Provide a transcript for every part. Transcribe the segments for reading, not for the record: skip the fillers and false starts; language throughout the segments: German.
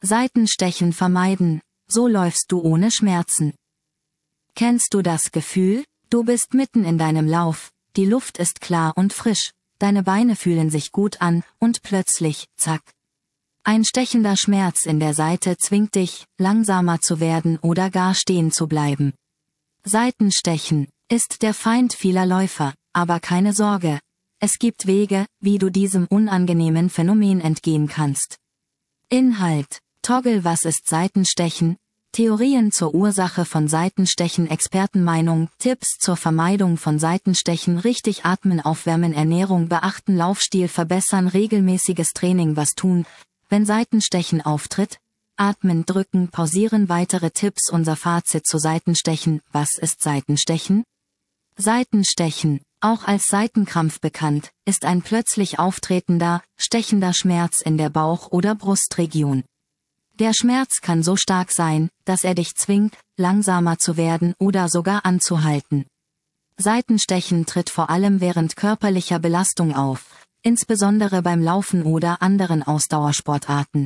Seitenstechen vermeiden, so läufst du ohne Schmerzen. Kennst du das Gefühl? Du bist mitten in deinem Lauf, die Luft ist klar und frisch, deine Beine fühlen sich gut an, und plötzlich, zack. Ein stechender Schmerz in der Seite zwingt dich, langsamer zu werden oder gar stehen zu bleiben. Seitenstechen ist der Feind vieler Läufer, aber keine Sorge. Es gibt Wege, wie du diesem unangenehmen Phänomen entgehen kannst. Inhalt: Toggle. Was ist Seitenstechen? Theorien zur Ursache von Seitenstechen, Expertenmeinung, Tipps zur Vermeidung von Seitenstechen, richtig atmen, aufwärmen, Ernährung beachten, Laufstil verbessern, regelmäßiges Training. Was tun, wenn Seitenstechen auftritt? Atmen, drücken, pausieren. Weitere Tipps. Unser Fazit zu Seitenstechen. Was ist Seitenstechen? Seitenstechen, auch als Seitenkrampf bekannt, ist ein plötzlich auftretender, stechender Schmerz in der Bauch- oder Brustregion. Der Schmerz kann so stark sein, dass er dich zwingt, langsamer zu werden oder sogar anzuhalten. Seitenstechen tritt vor allem während körperlicher Belastung auf, insbesondere beim Laufen oder anderen Ausdauersportarten.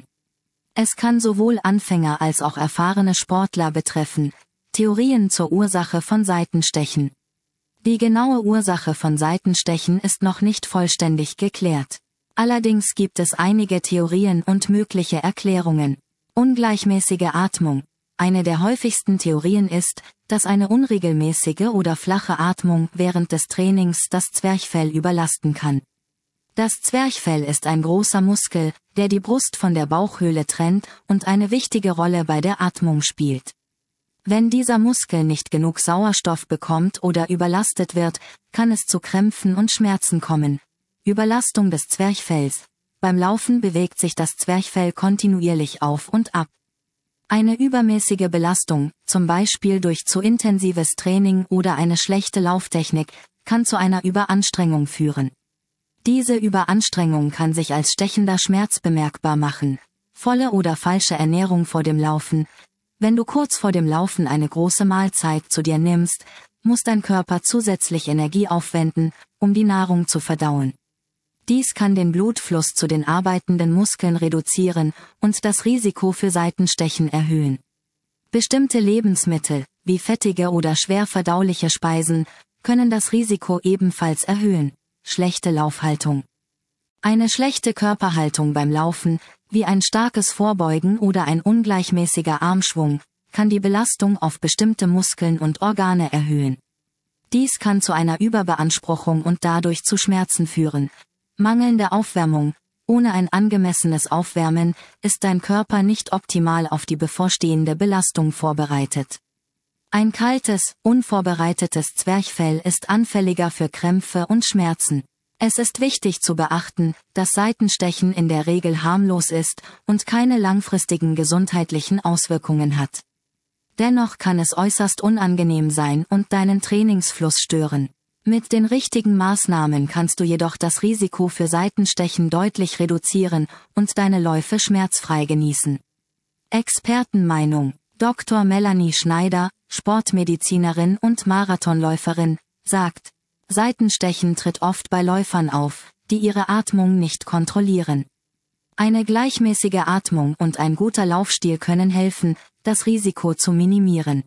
Es kann sowohl Anfänger als auch erfahrene Sportler betreffen. Theorien zur Ursache von Seitenstechen. Die genaue Ursache von Seitenstechen ist noch nicht vollständig geklärt. Allerdings gibt es einige Theorien und mögliche Erklärungen. Ungleichmäßige Atmung. Eine der häufigsten Theorien ist, dass eine unregelmäßige oder flache Atmung während des Trainings das Zwerchfell überlasten kann. Das Zwerchfell ist ein großer Muskel, der die Brust von der Bauchhöhle trennt und eine wichtige Rolle bei der Atmung spielt. Wenn dieser Muskel nicht genug Sauerstoff bekommt oder überlastet wird, kann es zu Krämpfen und Schmerzen kommen. Überlastung des Zwerchfells. Beim Laufen bewegt sich das Zwerchfell kontinuierlich auf und ab. Eine übermäßige Belastung, zum Beispiel durch zu intensives Training oder eine schlechte Lauftechnik, kann zu einer Überanstrengung führen. Diese Überanstrengung kann sich als stechender Schmerz bemerkbar machen. Volle oder falsche Ernährung vor dem Laufen. Wenn du kurz vor dem Laufen eine große Mahlzeit zu dir nimmst, muss dein Körper zusätzlich Energie aufwenden, um die Nahrung zu verdauen. Dies kann den Blutfluss zu den arbeitenden Muskeln reduzieren und das Risiko für Seitenstechen erhöhen. Bestimmte Lebensmittel, wie fettige oder schwer verdauliche Speisen, können das Risiko ebenfalls erhöhen. Schlechte Laufhaltung. Eine schlechte Körperhaltung beim Laufen, wie ein starkes Vorbeugen oder ein ungleichmäßiger Armschwung, kann die Belastung auf bestimmte Muskeln und Organe erhöhen. Dies kann zu einer Überbeanspruchung und dadurch zu Schmerzen führen. Mangelnde Aufwärmung. Ohne ein angemessenes Aufwärmen ist dein Körper nicht optimal auf die bevorstehende Belastung vorbereitet. Ein kaltes, unvorbereitetes Zwerchfell ist anfälliger für Krämpfe und Schmerzen. Es ist wichtig zu beachten, dass Seitenstechen in der Regel harmlos ist und keine langfristigen gesundheitlichen Auswirkungen hat. Dennoch kann es äußerst unangenehm sein und deinen Trainingsfluss stören. Mit den richtigen Maßnahmen kannst du jedoch das Risiko für Seitenstechen deutlich reduzieren und deine Läufe schmerzfrei genießen. Expertenmeinung: Dr. Melanie Schneider, Sportmedizinerin und Marathonläuferin, sagt: Seitenstechen tritt oft bei Läufern auf, die ihre Atmung nicht kontrollieren. Eine gleichmäßige Atmung und ein guter Laufstil können helfen, das Risiko zu minimieren.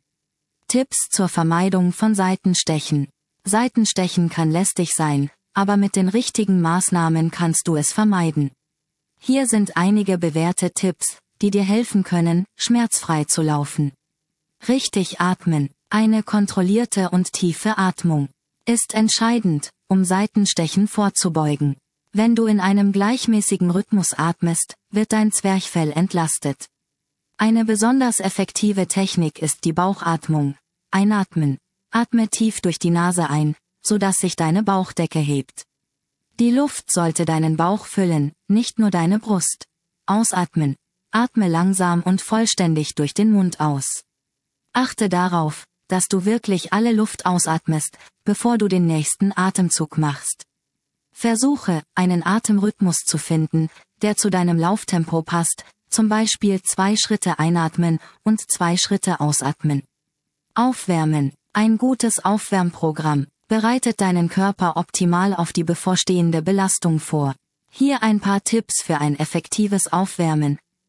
Tipps zur Vermeidung von Seitenstechen. Seitenstechen kann lästig sein, aber mit den richtigen Maßnahmen kannst du es vermeiden. Hier sind einige bewährte Tipps, die dir helfen können, schmerzfrei zu laufen. Richtig atmen. Eine kontrollierte und tiefe Atmung ist entscheidend, um Seitenstechen vorzubeugen. Wenn du in einem gleichmäßigen Rhythmus atmest, wird dein Zwerchfell entlastet. Eine besonders effektive Technik ist die Bauchatmung. Einatmen. Atme tief durch die Nase ein, sodass sich deine Bauchdecke hebt. Die Luft sollte deinen Bauch füllen, nicht nur deine Brust. Ausatmen. Atme langsam und vollständig durch den Mund aus. Achte darauf, dass du wirklich alle Luft ausatmest, bevor du den nächsten Atemzug machst. Versuche, einen Atemrhythmus zu finden, der zu deinem Lauftempo passt, zum Beispiel 2 Schritte einatmen und 2 Schritte ausatmen. Aufwärmen. Ein gutes Aufwärmprogramm bereitet deinen Körper optimal auf die bevorstehende Belastung vor. Hier ein paar Tipps für ein effektives Aufwärmen.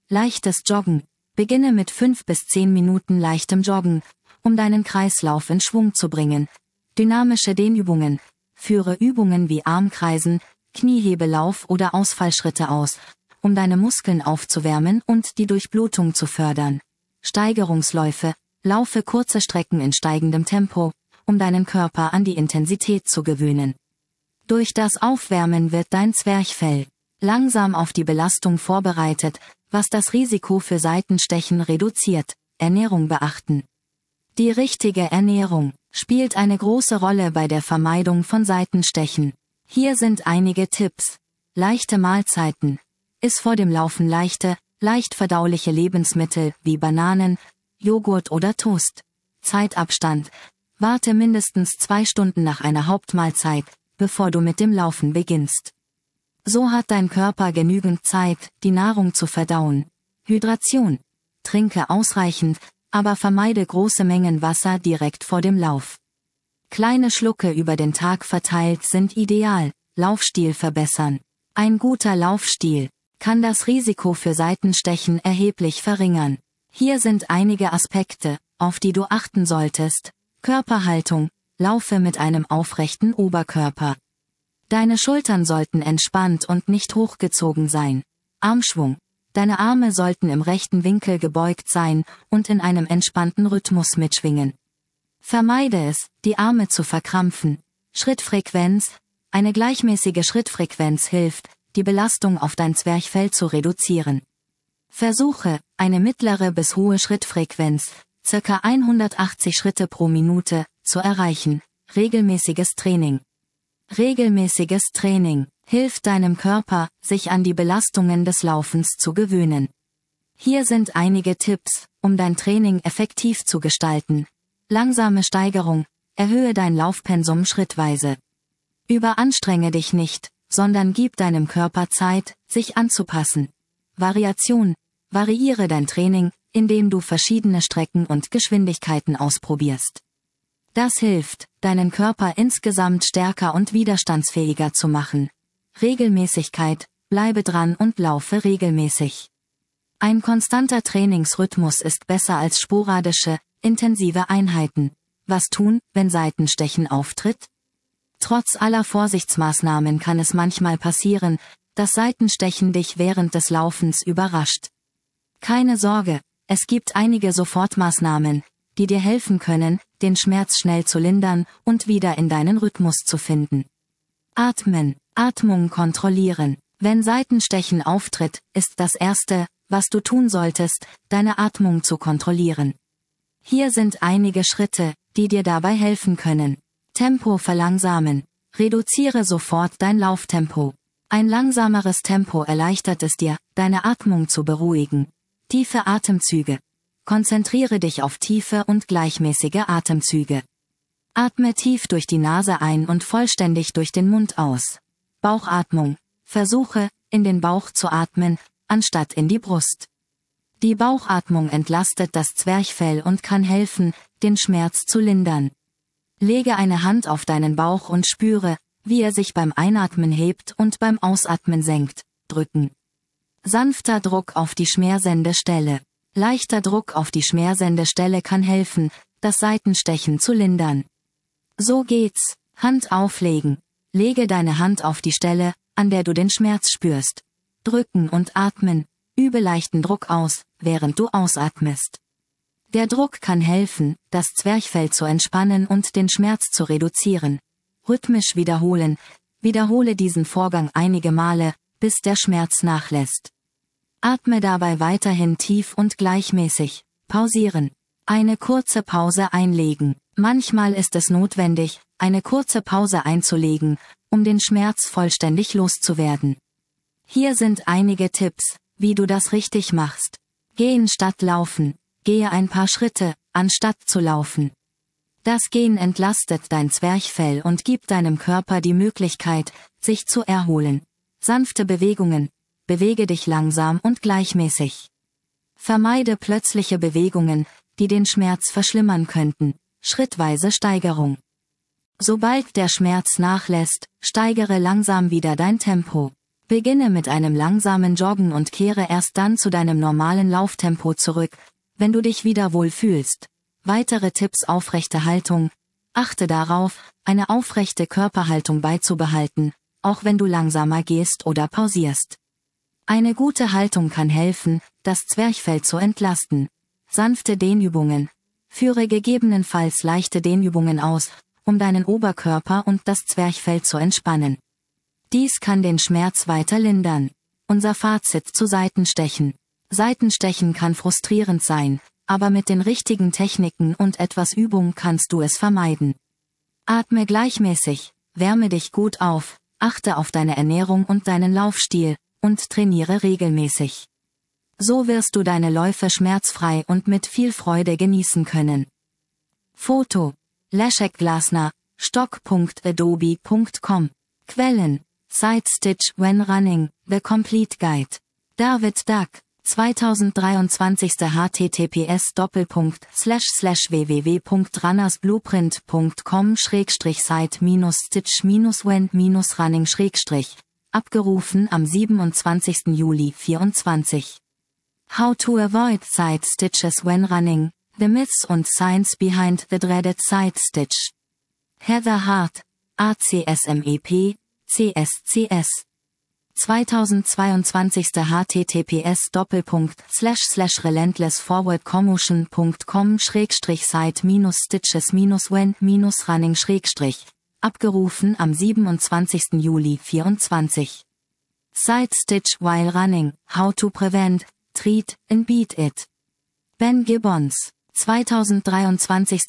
Leichtes Joggen. Beginne mit 5 bis 10 Minuten leichtem Joggen, um deinen Kreislauf in Schwung zu bringen. Dynamische Dehnübungen. Führe Übungen wie Armkreisen, Kniehebelauf oder Ausfallschritte aus, um deine Muskeln aufzuwärmen und die Durchblutung zu fördern. Steigerungsläufe. Laufe kurze Strecken in steigendem Tempo, um deinen Körper an die Intensität zu gewöhnen. Durch das Aufwärmen wird dein Zwerchfell langsam auf die Belastung vorbereitet, was das Risiko für Seitenstechen reduziert. Ernährung beachten. Die richtige Ernährung spielt eine große Rolle bei der Vermeidung von Seitenstechen. Hier sind einige Tipps. Leichte Mahlzeiten. Iss vor dem Laufen leichte, leicht verdauliche Lebensmittel wie Bananen, Joghurt oder Toast. Zeitabstand. Warte mindestens 2 Stunden nach einer Hauptmahlzeit, bevor du mit dem Laufen beginnst. So hat dein Körper genügend Zeit, die Nahrung zu verdauen. Hydration. Trinke ausreichend, aber vermeide große Mengen Wasser direkt vor dem Lauf. Kleine Schlucke über den Tag verteilt sind ideal. Laufstil verbessern. Ein guter Laufstil kann das Risiko für Seitenstechen erheblich verringern. Hier sind einige Aspekte, auf die du achten solltest. Körperhaltung. Laufe mit einem aufrechten Oberkörper. Deine Schultern sollten entspannt und nicht hochgezogen sein. Armschwung. Deine Arme sollten im rechten Winkel gebeugt sein und in einem entspannten Rhythmus mitschwingen. Vermeide es, die Arme zu verkrampfen. Schrittfrequenz. Eine gleichmäßige Schrittfrequenz hilft, die Belastung auf dein Zwerchfell zu reduzieren. Versuche, eine mittlere bis hohe Schrittfrequenz, ca. 180 Schritte pro Minute, zu erreichen. Regelmäßiges Training. Regelmäßiges Training hilft deinem Körper, sich an die Belastungen des Laufens zu gewöhnen. Hier sind einige Tipps, um dein Training effektiv zu gestalten. Langsame Steigerung. Erhöhe dein Laufpensum schrittweise. Überanstrenge dich nicht, sondern gib deinem Körper Zeit, sich anzupassen. Variation. Variiere dein Training, indem du verschiedene Strecken und Geschwindigkeiten ausprobierst. Das hilft, deinen Körper insgesamt stärker und widerstandsfähiger zu machen. Regelmäßigkeit. Bleibe dran und laufe regelmäßig. Ein konstanter Trainingsrhythmus ist besser als sporadische, intensive Einheiten. Was tun, wenn Seitenstechen auftritt? Trotz aller Vorsichtsmaßnahmen kann es manchmal passieren, dass Seitenstechen dich während des Laufens überrascht. Keine Sorge, es gibt einige Sofortmaßnahmen, die dir helfen können, den Schmerz schnell zu lindern und wieder in deinen Rhythmus zu finden. Atmen. Atmung kontrollieren. Wenn Seitenstechen auftritt, ist das Erste, was du tun solltest, deine Atmung zu kontrollieren. Hier sind einige Schritte, die dir dabei helfen können. Tempo verlangsamen. Reduziere sofort dein Lauftempo. Ein langsameres Tempo erleichtert es dir, deine Atmung zu beruhigen. Tiefe Atemzüge. Konzentriere dich auf tiefe und gleichmäßige Atemzüge. Atme tief durch die Nase ein und vollständig durch den Mund aus. Bauchatmung. Versuche, in den Bauch zu atmen, anstatt in die Brust. Die Bauchatmung entlastet das Zwerchfell und kann helfen, den Schmerz zu lindern. Lege eine Hand auf deinen Bauch und spüre, wie er sich beim Einatmen hebt und beim Ausatmen senkt. Drücken. Sanfter Druck auf die Schmersendestelle. Leichter Druck auf die Schmersendestelle kann helfen, das Seitenstechen zu lindern. So geht's. Hand auflegen. Lege deine Hand auf die Stelle, an der du den Schmerz spürst. Drücken und atmen. Übe leichten Druck aus, während du ausatmest. Der Druck kann helfen, das Zwerchfell zu entspannen und den Schmerz zu reduzieren. Rhythmisch wiederholen. Wiederhole diesen Vorgang einige Male, bis der Schmerz nachlässt. Atme dabei weiterhin tief und gleichmäßig. Pausieren. Eine kurze Pause einlegen. Manchmal ist es notwendig, eine kurze Pause einzulegen, um den Schmerz vollständig loszuwerden. Hier sind einige Tipps, wie du das richtig machst. Gehen statt laufen. Gehe ein paar Schritte, anstatt zu laufen. Das Gehen entlastet dein Zwerchfell und gibt deinem Körper die Möglichkeit, sich zu erholen. Sanfte Bewegungen. Bewege dich langsam und gleichmäßig. Vermeide plötzliche Bewegungen, die den Schmerz verschlimmern könnten. Schrittweise Steigerung. Sobald der Schmerz nachlässt, steigere langsam wieder dein Tempo. Beginne mit einem langsamen Joggen und kehre erst dann zu deinem normalen Lauftempo zurück, wenn du dich wieder wohl fühlst. Weitere Tipps: aufrechte Haltung. Achte darauf, eine aufrechte Körperhaltung beizubehalten, auch wenn du langsamer gehst oder pausierst. Eine gute Haltung kann helfen, das Zwerchfell zu entlasten. Sanfte Dehnübungen. Führe gegebenenfalls leichte Dehnübungen aus, um deinen Oberkörper und das Zwerchfell zu entspannen. Dies kann den Schmerz weiter lindern. Unser Fazit zu Seitenstechen. Seitenstechen kann frustrierend sein, aber mit den richtigen Techniken und etwas Übung kannst du es vermeiden. Atme gleichmäßig, wärme dich gut auf, achte auf deine Ernährung und deinen Laufstil, und trainiere regelmäßig. So wirst du deine Läufe schmerzfrei und mit viel Freude genießen können. Foto: Leszek Glasner, stock.adobe.com. Quellen: Side-Stitch When Running, The Complete Guide. David Duck, 2023. https://www.runnersblueprint.com/side-stitch-when-running- abgerufen am 27. Juli 24. How to avoid side stitches when running, the myths and science behind the dreaded side stitch. Heather Hart, ACSMEP, CSCS. 2022. https://relentlessforwardcommotion.com/side-stitches-when-running- abgerufen am 27. Juli 24. Side Stitch While Running, How to Prevent, Treat, and Beat It. Ben Gibbons, 2023.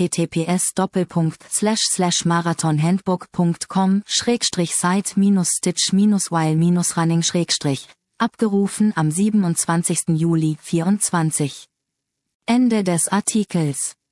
https://marathonhandbook.com/side-stitch-while-running- abgerufen am 27. Juli 24. Ende des Artikels.